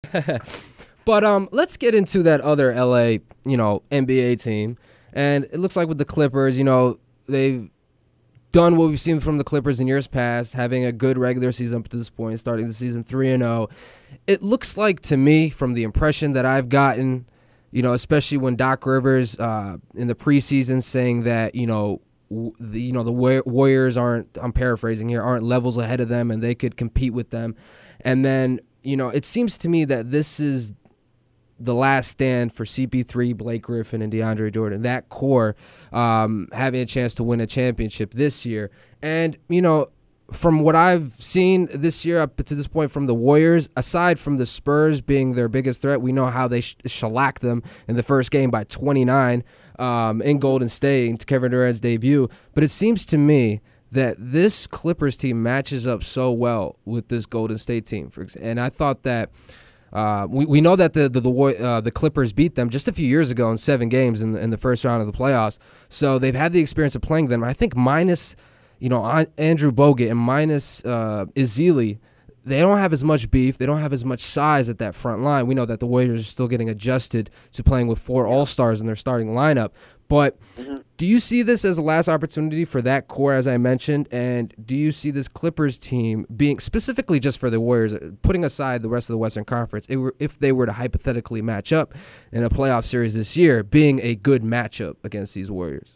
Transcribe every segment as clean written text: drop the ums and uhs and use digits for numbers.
But let's get into that other LA, NBA team. And it looks like with the Clippers, they've done what we've seen from the Clippers in years past, having a good regular season up to this point, starting the season 3-0. It looks like to me, from the impression that I've gotten, especially when Doc Rivers in the preseason saying that, the Warriors aren't, I'm paraphrasing here, aren't levels ahead of them and they could compete with them. And then, it seems to me that this is the last stand for CP3, Blake Griffin, and DeAndre Jordan, that core having a chance to win a championship this year. And, from what I've seen this year up to this point from the Warriors, aside from the Spurs being their biggest threat, we know how they shellacked them in the first game by 29 in Golden State to Kevin Durant's debut. But it seems to me that this Clippers team matches up so well with this Golden State team. And I thought that we know that the Clippers beat them just a few years ago in 7 games in the first round of the playoffs. So they've had the experience of playing them. I think minus Andrew Bogut and minus Ezeli, they don't have as much beef. They don't have as much size at that front line. We know that the Warriors are still getting adjusted to playing with 4 All-Stars in their starting lineup. But do you see this as a last opportunity for that core, as I mentioned? And do you see this Clippers team being, specifically just for the Warriors, putting aside the rest of the Western Conference, if they were to hypothetically match up in a playoff series this year, being a good matchup against these Warriors?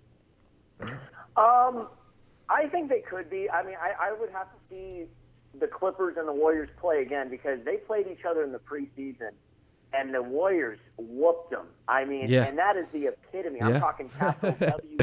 I think they could be. I mean, I would have to see the Clippers and the Warriors play again because they played each other in the preseason, and the Warriors whooped them. I mean, and that is the epitome. I'm talking capital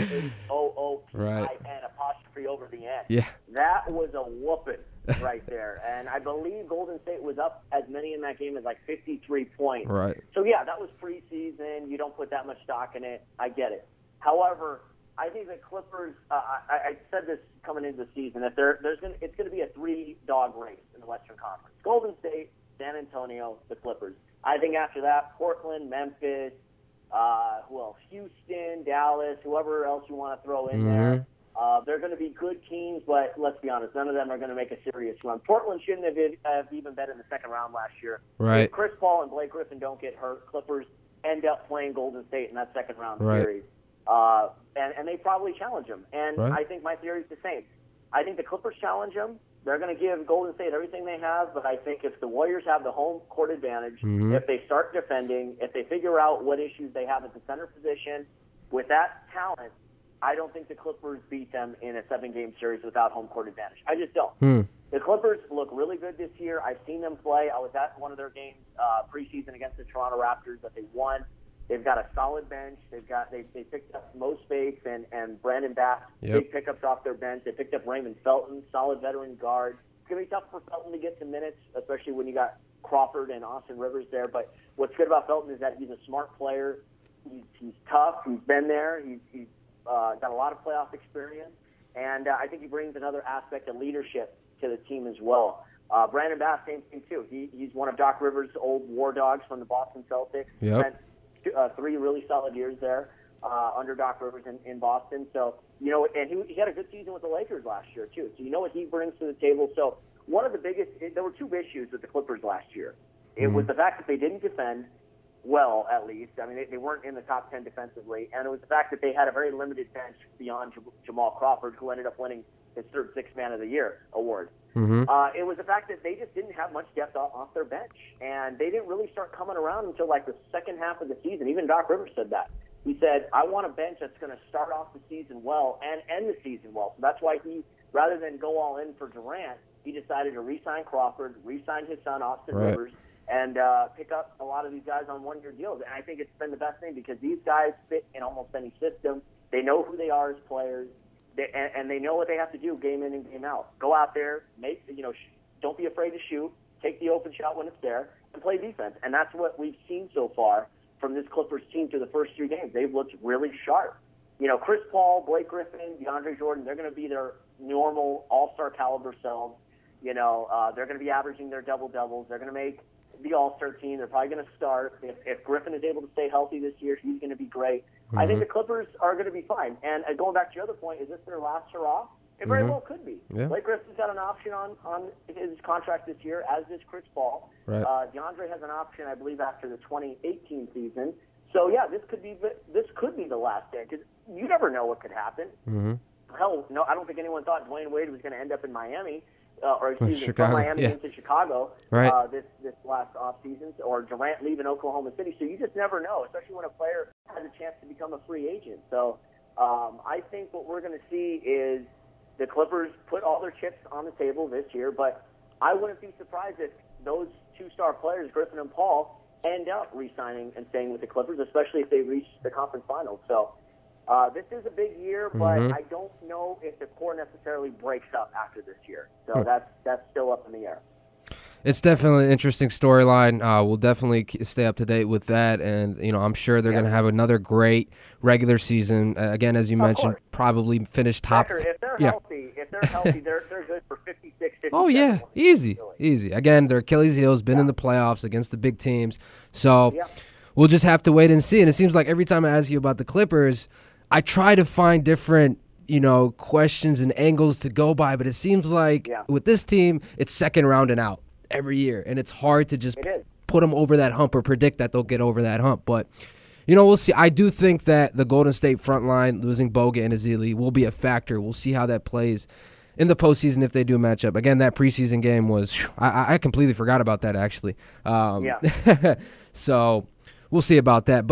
WHOOPIN apostrophe over the N. Yeah. That was a whooping right there. And I believe Golden State was up as many in that game as like 53 points. Right. So, yeah, that was preseason. You don't put that much stock in it. I get it. However, I think the Clippers, I said this coming into the season, that it's going to be a 3-dog race in the Western Conference. Golden State, San Antonio, the Clippers. I think after that, Portland, Memphis, who else? Houston, Dallas, whoever else you want to throw in there. They're going to be good teams, but let's be honest, none of them are going to make a serious run. Portland shouldn't have even been in the second round last year. Right. If Chris Paul and Blake Griffin don't get hurt, Clippers end up playing Golden State in that second round series. And they probably challenge them. And I think my theory is the same. I think the Clippers challenge them. They're going to give Golden State everything they have, but I think if the Warriors have the home court advantage, if they start defending, if they figure out what issues they have at the center position, with that talent, I don't think the Clippers beat them in a 7-game series without home court advantage. I just don't. The Clippers look really good this year. I've seen them play. I was at one of their games preseason against the Toronto Raptors that they won. They've got a solid bench. They picked up Mo Spates and Brandon Bass, big pickups off their bench. They picked up Raymond Felton, solid veteran guard. It's going to be tough for Felton to get some minutes, especially when you got Crawford and Austin Rivers there. But what's good about Felton is that he's a smart player. He's tough. He's been there. He's got a lot of playoff experience. And I think he brings another aspect of leadership to the team as well. Brandon Bass, same thing too. He's one of Doc Rivers' old war dogs from the Boston Celtics. Yep. 3 really solid years there under Doc Rivers in Boston. So, and he had a good season with the Lakers last year, too. So, you know what he brings to the table. So, one of the biggest – there were 2 issues with the Clippers last year. It was the fact that they didn't defend well, at least. I mean, they weren't in the top 10 defensively. And it was the fact that they had a very limited bench beyond Jamal Crawford, who ended up winning his 3rd Sixth Man of the Year award. It was the fact that they just didn't have much depth off their bench, and they didn't really start coming around until like the second half of the season. Even Doc Rivers said that. He said, I want a bench that's going to start off the season well and end the season well. So that's why he, rather than go all in for Durant, he decided to re-sign Crawford, re-sign his son Austin Rivers, and pick up a lot of these guys on 1-year deals. And I think it's been the best thing because these guys fit in almost any system. They know who they are as players. And they know what they have to do game in and game out. Go out there, don't be afraid to shoot, take the open shot when it's there, and play defense. And that's what we've seen so far from this Clippers team through the first 3 games. They've looked really sharp. Chris Paul, Blake Griffin, DeAndre Jordan, they're going to be their normal all-star caliber selves. They're going to be averaging their double-doubles. They're going to make the all-star team. They're probably going to start. If Griffin is able to stay healthy this year, he's going to be great. I think the Clippers are going to be fine. And going back to your other point, is this their last hurrah? It very well could be. Yeah. Blake Griffin's got an option on his contract this year, as does Chris Paul. Right. DeAndre has an option, I believe, after the 2018 season. So yeah, this could be the last day, because you never know what could happen. Mm-hmm. Hell, no, I don't think anyone thought Dwayne Wade was going to end up in Miami, or excuse me, Chicago, from Miami into Chicago right. This last offseason, or Durant leaving Oklahoma City. So you just never know, especially when a player has a chance to become a free agent. So I think what we're going to see is the Clippers put all their chips on the table this year, but I wouldn't be surprised if those two-star players, Griffin and Paul, end up re-signing and staying with the Clippers, especially if they reach the conference finals. So this is a big year, but I don't know if the core necessarily breaks up after this year. So that's still up in the air. It's definitely an interesting storyline. We'll definitely stay up to date with that, and I'm sure they're going to have another great regular season. Again, as you mentioned, probably finish top. Becker, if they're healthy, they're good for 56, 57. Oh yeah, easy. Again, their Achilles heel's been in the playoffs against the big teams, so we'll just have to wait and see. And it seems like every time I ask you about the Clippers, I try to find different questions and angles to go by, but it seems like with this team, it's second round and out every year, and it's hard to just put them over that hump or predict that they'll get over that hump. But we'll see. I do think that the Golden State front line, losing Bogut and Ezeli, will be a factor. We'll see how that plays in the postseason if they do match up. Again, that preseason game was I completely forgot about that, actually. So we'll see about that. But